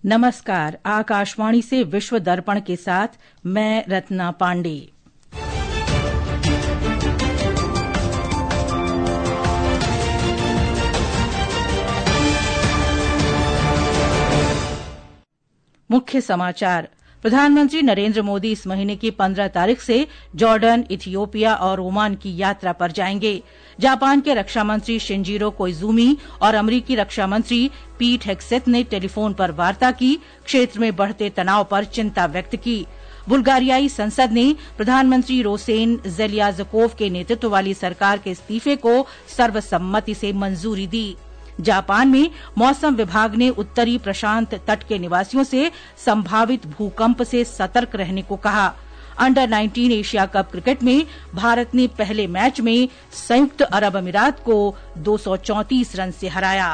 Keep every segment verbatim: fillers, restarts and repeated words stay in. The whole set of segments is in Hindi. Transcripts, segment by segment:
नमस्कार। आकाशवाणी से विश्व दर्पण के साथ मैं रत्ना पांडे। मुख्य समाचार। प्रधानमंत्री नरेंद्र मोदी इस महीने की पंद्रह तारीख से जॉर्डन, इथियोपिया और ओमान की यात्रा पर जाएंगे। जापान के रक्षा मंत्री शिंजिरो कोइजुमी और अमरीकी रक्षा मंत्री पीट हेग्सेथ ने टेलीफोन पर वार्ता की, क्षेत्र में बढ़ते तनाव पर चिंता व्यक्त की। बुल्गारियाई संसद ने प्रधानमंत्री रोसेन ज़ेलियाज़कोव के नेतृत्व वाली सरकार के इस्तीफे को सर्वसम्मति से मंजूरी दी। जापान में मौसम विभाग ने उत्तरी प्रशांत तट के निवासियों से संभावित भूकंप से सतर्क रहने को कहा। Under nineteen Asia cup cricket में भारत ने पहले मैच में संयुक्त अरब अमीरात को दो सौ चौंतीस रन से हराया।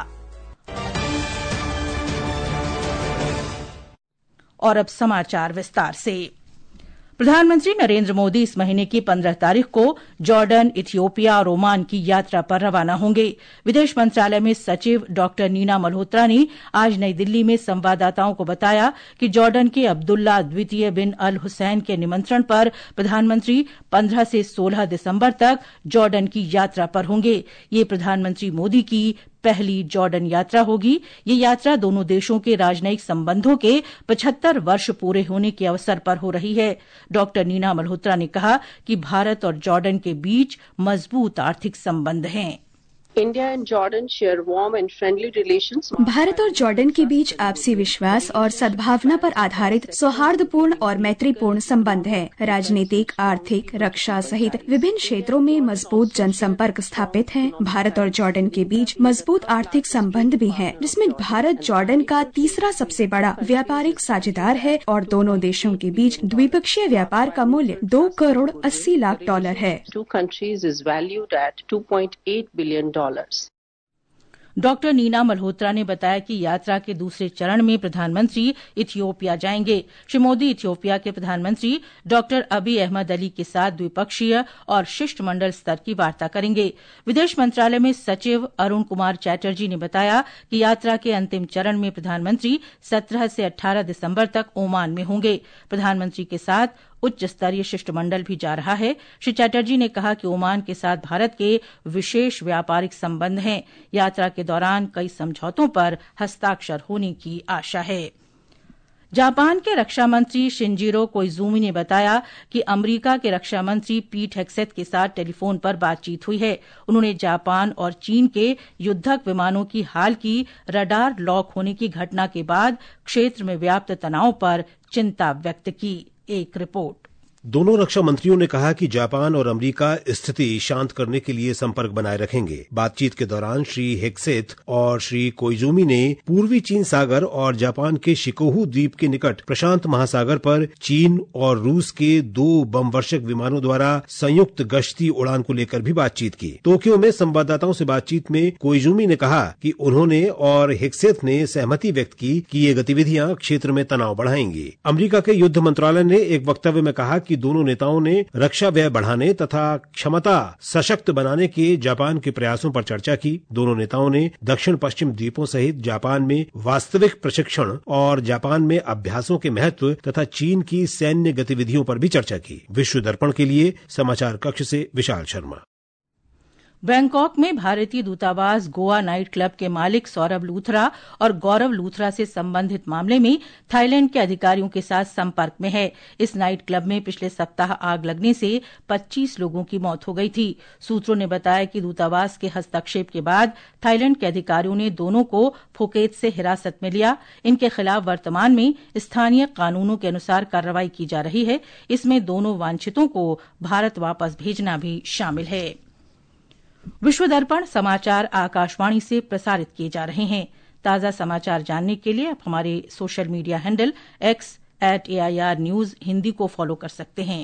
और अब समाचार विस्तार से। प्रधानमंत्री नरेंद्र मोदी इस महीने की पंद्रह तारीख को जॉर्डन, इथियोपिया और ओमान की यात्रा पर रवाना होंगे। विदेश मंत्रालय में सचिव डॉक्टर नीना मल्होत्रा ने आज नई दिल्ली में संवाददाताओं को बताया कि जॉर्डन के अब्दुल्ला द्वितीय बिन अल हुसैन के निमंत्रण पर प्रधानमंत्री पंद्रह से सोलह दिसंबर तक जॉर्डन की यात्रा पर होंगे। ये प्रधानमंत्री मोदी की पहली जॉर्डन यात्रा होगी। ये यात्रा दोनों देशों के राजनयिक संबंधों के पचहत्तर वर्ष पूरे होने के अवसर पर हो रही है। डॉक्टर नीना मल्होत्रा ने कहा कि भारत और जॉर्डन के बीच मजबूत आर्थिक संबंध हैं। भारत और जॉर्डन के बीच आपसी विश्वास और सद्भावना पर आधारित सौहार्दपूर्ण और मैत्रीपूर्ण संबंध है। राजनीतिक, आर्थिक, रक्षा सहित विभिन्न क्षेत्रों में मजबूत जनसंपर्क स्थापित है। भारत और जॉर्डन के बीच मजबूत आर्थिक संबंध भी है, जिसमें भारत जॉर्डन का तीसरा सबसे बड़ा व्यापारिक साझेदार है और दोनों देशों के बीच द्विपक्षीय व्यापार का मूल्य दो करोड़ अस्सी लाख डॉलर है। डॉक्टर नीना मल्होत्रा ने बताया कि यात्रा के दूसरे चरण में प्रधानमंत्री इथियोपिया जाएंगे। श्री मोदी इथियोपिया के प्रधानमंत्री डॉक्टर अबी अहमद अली के साथ द्विपक्षीय और शिष्टमंडल स्तर की वार्ता करेंगे। विदेश मंत्रालय में सचिव अरुण कुमार चैटर्जी ने बताया कि यात्रा के अंतिम चरण में प्रधानमंत्री सत्रह से अठारह दिसंबर तक ओमान में होंगे। प्रधानमंत्री के साथ उच्च स्तरीय शिष्टमंडल भी जा रहा है। श्री चैटर्जी ने कहा कि ओमान के साथ भारत के विशेष व्यापारिक संबंध हैं। यात्रा के दौरान कई समझौतों पर हस्ताक्षर होने की आशा है। जापान के रक्षा मंत्री शिंजिरो कोइजुमी ने बताया कि अमेरिका के रक्षा मंत्री पीट हेग्सेथ के साथ टेलीफोन पर बातचीत हुई है। उन्होंने जापान और चीन के युद्धक विमानों की हाल की रडार लॉक होने की घटना के बाद क्षेत्र में व्याप्त तनाव पर चिंता व्यक्त की। एक रिपोर्ट। दोनों रक्षा मंत्रियों ने कहा कि जापान और अमेरिका स्थिति शांत करने के लिए संपर्क बनाए रखेंगे। बातचीत के दौरान श्री हेग्सेथ और श्री कोइजुमी ने पूर्वी चीन सागर और जापान के शिकोहू द्वीप के निकट प्रशांत महासागर पर चीन और रूस के दो बमवर्षक विमानों द्वारा संयुक्त गश्ती उड़ान को लेकर भी बातचीत की। टोक्यो में संवाददाताओं से बातचीत में कोइजुमी ने कहा कि उन्होंने और हेग्सेथ ने सहमति व्यक्त की कि ये गतिविधियां क्षेत्र में तनाव बढ़ाएंगी। अमेरिका के युद्ध मंत्रालय ने एक वक्तव्य में कहा कि दोनों नेताओं ने रक्षा व्यय बढ़ाने तथा क्षमता सशक्त बनाने के जापान के प्रयासों पर चर्चा की। दोनों नेताओं ने दक्षिण पश्चिम द्वीपों सहित जापान में वास्तविक प्रशिक्षण और जापान में अभ्यासों के महत्व तथा चीन की सैन्य गतिविधियों पर भी चर्चा की। विश्व दर्पण के लिए समाचार कक्ष से विशाल शर्मा। बैंकॉक में भारतीय दूतावास गोवा नाइट क्लब के मालिक सौरभ लूथरा और गौरव लूथरा से संबंधित मामले में थाईलैंड के अधिकारियों के साथ संपर्क में है। इस नाइट क्लब में पिछले सप्ताह आग लगने से पच्चीस लोगों की मौत हो गई थी। सूत्रों ने बताया कि दूतावास के हस्तक्षेप के बाद थाईलैंड के अधिकारियों ने दोनों को फुकेत से हिरासत में लिया। इनके खिलाफ वर्तमान में स्थानीय कानूनों के अनुसार कार्रवाई की जा रही है। इसमें दोनों वांछितों को भारत वापस भेजना भी शामिल है। विश्व दर्पण समाचार आकाशवाणी से प्रसारित किए जा रहे हैं। ताजा समाचार जानने के लिए आप हमारे social media handle X at AIR news Hindi को फॉलो कर सकते हैं।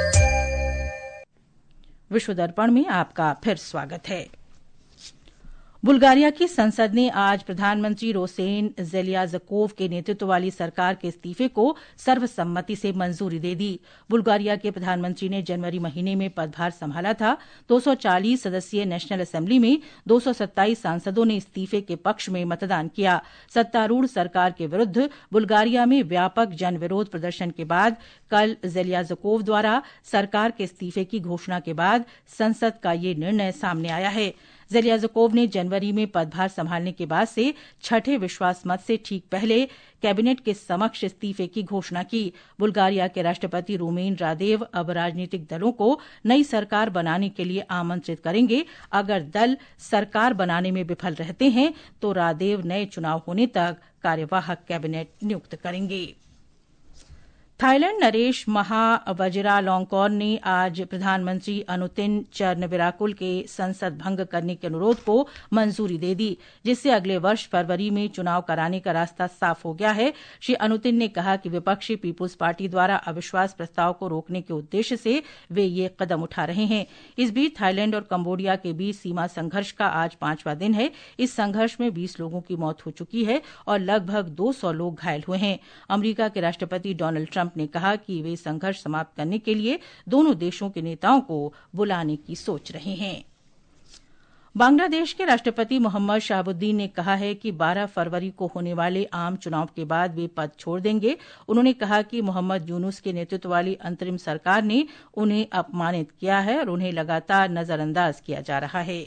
विश्व दर्पण में आपका फिर स्वागत है। बुल्गारिया की संसद ने आज प्रधानमंत्री रोसेन ज़ेलियाज़कोव के नेतृत्व वाली सरकार के इस्तीफे को सर्वसम्मति से मंजूरी दे दी। बुल्गारिया के प्रधानमंत्री ने जनवरी महीने में पदभार संभाला था। दो सौ चालीस सदस्यीय नेशनल असेंबली में दो सौ सत्ताईस सांसदों ने इस्तीफे के पक्ष में मतदान किया। सत्तारूढ़ सरकार के विरुद्ध बुल्गारिया में व्यापक जनविरोध प्रदर्शन के बाद कल ज़ेलियाज़कोव द्वारा सरकार के इस्तीफे की घोषणा के बाद संसद का ये निर्णय सामने आया है। ज़ेलियाज़कोव ने जनवरी में पदभार संभालने के बाद से छठे विश्वास मत से ठीक पहले कैबिनेट के समक्ष इस्तीफे की घोषणा की। बुल्गारिया के राष्ट्रपति रूमेन रादेव अब राजनीतिक दलों को नई सरकार बनाने के लिए आमंत्रित करेंगे। अगर दल सरकार बनाने में विफल रहते हैं तो रादेव नए चुनाव होने तक कार्यवाहक कैबिनेट नियुक्त करेंगे। थाईलैंड नरेश महावजिरालोंगकोर्न ने आज प्रधानमंत्री अनुतिन चरनविराकुल के संसद भंग करने के अनुरोध को मंजूरी दे दी, जिससे अगले वर्ष फरवरी में चुनाव कराने का रास्ता साफ हो गया है। श्री अनुतिन ने कहा कि विपक्षी पीपुल्स पार्टी द्वारा अविश्वास प्रस्ताव को रोकने के उद्देश्य से वे ये कदम उठा रहे हैं। इस बीच थाईलैंड और कंबोडिया के बीच सीमा संघर्ष का आज पांचवां दिन है। इस संघर्ष में बीस लोगों की मौत हो चुकी है और लगभग दो सौ लोग घायल हुए हैं। अमरीका के राष्ट्रपति डोनाल्ड ट्रंप ने कहा कि वे संघर्ष समाप्त करने के लिए दोनों देशों के नेताओं को बुलाने की सोच रहे हैं। बांग्लादेश के राष्ट्रपति मोहम्मद शहाबुद्दीन ने कहा है कि बारह फरवरी को होने वाले आम चुनाव के बाद वे पद छोड़ देंगे। उन्होंने कहा कि मोहम्मद यूनुस के नेतृत्व वाली अंतरिम सरकार ने उन्हें अपमानित किया है और उन्हें लगातार नजरअंदाज किया जा रहा है।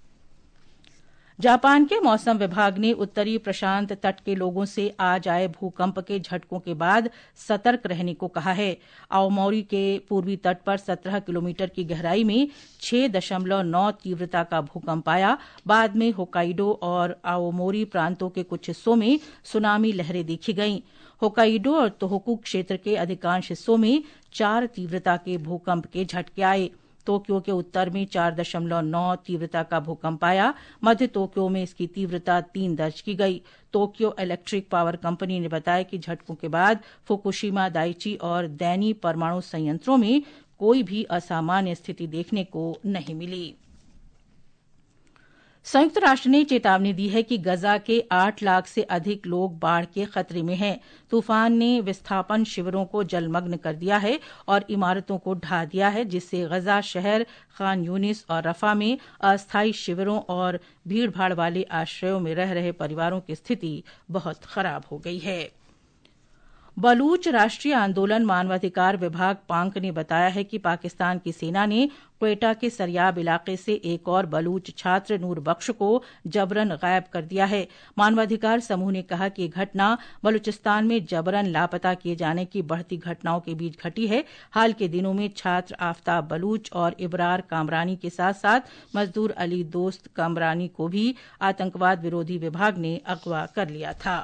जापान के मौसम विभाग ने उत्तरी प्रशांत तट के लोगों से आज आए भूकंप के झटकों के बाद सतर्क रहने को कहा है। आओमोरी के पूर्वी तट पर सत्रह किलोमीटर की गहराई में छह दशमलव नौ तीव्रता का भूकंप आया। बाद में होकाइडो और आओमोरी प्रांतों के कुछ हिस्सों में सुनामी लहरें देखी गईं। होकाइडो और तोहोकू क्षेत्र के अधिकांश हिस्सों में चार तीव्रता के भूकंप के झटके आए। टोक्यो के उत्तर में चार दशमलव नौ तीव्रता का भूकंप आया। मध्य टोक्यो में इसकी तीव्रता तीन दर्ज की गई। टोक्यो इलेक्ट्रिक पावर कंपनी ने बताया कि झटकों के बाद फुकुशिमा दाइची और दैनी परमाणु संयंत्रों में कोई भी असामान्य स्थिति देखने को नहीं मिली। संयुक्त राष्ट्र ने चेतावनी दी है कि गजा के आठ लाख से अधिक लोग बाढ़ के खतरे में हैं। तूफान ने विस्थापन शिविरों को जलमग्न कर दिया है और इमारतों को ढा दिया है, जिससे गजा शहर, खान यूनिस और रफा में अस्थायी शिविरों और भीड़भाड़ वाले आश्रयों में रह रहे परिवारों की स्थिति बहुत खराब हो गई है। बलूच राष्ट्रीय आंदोलन मानवाधिकार विभाग पांक ने बताया है कि पाकिस्तान की सेना ने क्वेटा के सरयाब इलाके से एक और बलूच छात्र नूर बख्श को जबरन गायब कर दिया है। मानवाधिकार समूह ने कहा कि यह घटना बलूचिस्तान में जबरन लापता किए जाने की बढ़ती घटनाओं के बीच घटी है। हाल के दिनों में छात्र आफ्ताब बलूच और इब्रार कामरानी के साथ साथ मजदूर अली दोस्त कामरानी को भी आतंकवाद विरोधी विभाग ने अगवा कर लिया था।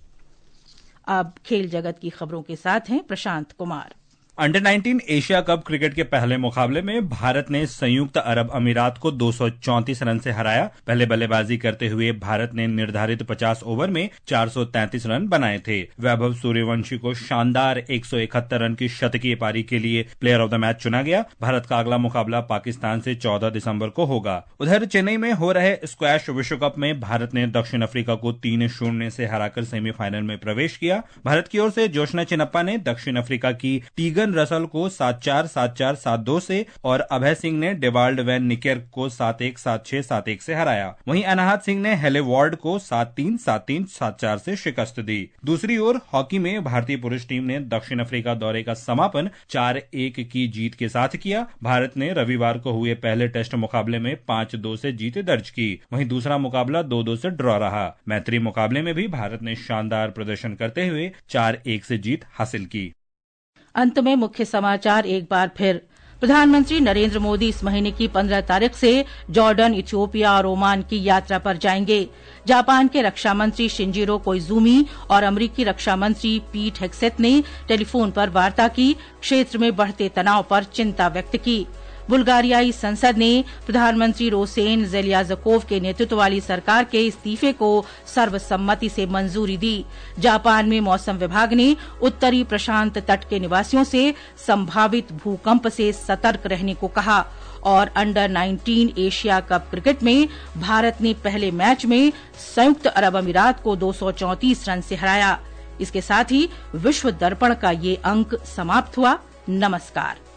अब खेल जगत की खबरों के साथ हैं Prashant Kumar. Under nineteen Asia cup cricket के पहले मुकाबले में भारत ने संयुक्त अरब अमीरात को दो सौ चौंतीस रन से हराया। पहले बल्लेबाजी करते हुए भारत ने निर्धारित पचास ओवर में चार सौ तैंतीस रन बनाए थे। वैभव सूर्यवंशी को शानदार एक सौ इकहत्तर रन की शतकीय पारी के लिए प्लेयर ऑफ द मैच चुना गया। भारत का अगला मुकाबला पाकिस्तान से चौदह दिसंबर को होगा। उधर चेन्नई में हो रहे स्क्वैश विश्व कप में भारत ने दक्षिण अफ्रीका को तीन शून्य से हराकर सेमीफाइनल में प्रवेश किया। भारत की ओर से जोशना चिनप्पा ने दक्षिण अफ्रीका की टीगन रसल को सात चार सात चार सात दो से और अभय सिंह ने डेवाल्ड वैन निकेर्क को सात एक सात छह सात एक से हराया। वहीं अनाहत सिंह ने हेले वार्ड को सात तीन सात तीन सात चार से शिकस्त दी। दूसरी ओर हॉकी में भारतीय पुरुष टीम ने दक्षिण अफ्रीका दौरे का समापन चार एक की जीत के साथ किया। भारत ने रविवार को हुए पहले टेस्ट मुकाबले में पांच दो से जीत दर्ज की। वहीं दूसरा मुकाबला दो दो से ड्रॉ रहा। मैत्री मुकाबले में भी भारत ने शानदार प्रदर्शन करते हुए चार एक से जीत हासिल की। अंत में मुख्य समाचार एक बार फिर। प्रधानमंत्री नरेंद्र मोदी इस महीने की पंद्रह तारीख से जॉर्डन, इथियोपिया और ओमान की यात्रा पर जाएंगे। जापान के रक्षा मंत्री शिंजिरो कोइजुमी और अमरीकी रक्षा मंत्री पीट हेग्सेथ ने टेलीफोन पर वार्ता की, क्षेत्र में बढ़ते तनाव पर चिंता व्यक्त की। बुल्गारियाई संसद ने प्रधानमंत्री रोसेन ज़ेलियाज़कोव के नेतृत्व वाली सरकार के इस्तीफे को सर्वसम्मति से मंजूरी दी। जापान में मौसम विभाग ने उत्तरी प्रशांत तट के निवासियों से संभावित भूकंप से सतर्क रहने को कहा और under nineteen Asia cup cricket में भारत ने पहले मैच में संयुक्त अरब अमीरात को दो सौ चौंतीस रन से हराया। इसके साथ ही विश्व दर्पण का ये अंक समाप्त हुआ। नमस्कार।